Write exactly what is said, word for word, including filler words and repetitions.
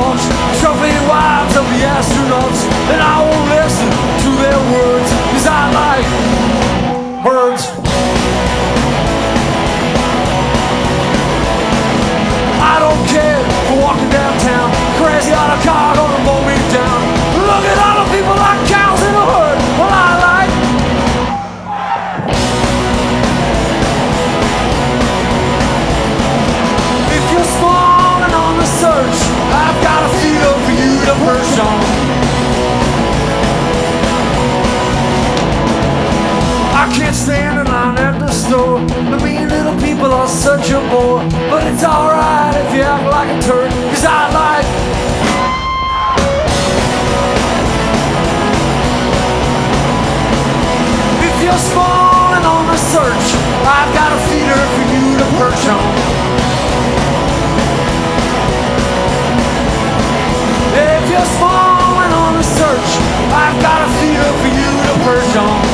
dogs, trophy wives of the astronauts, and I won't listen to their words, cause I like birds. I don't care for walking downtown, crazy out of car gonna mow me down. Look at all the people like cows in a herd. Well, I like if you're small and on the search, I've got a field for you to perch on. I can't stand in line at the store. The mean little people are such a bore. But it's alright if you act like a turd, cause I like if you're small and on the search, I've got a feeder for you to perch on. If you're small and on the search, I've got a feeder for you to perch on.